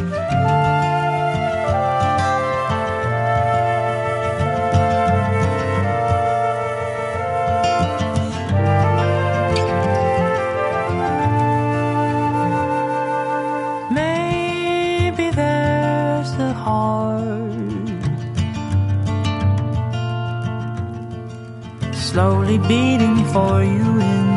Maybe there's a heart slowly beating for you in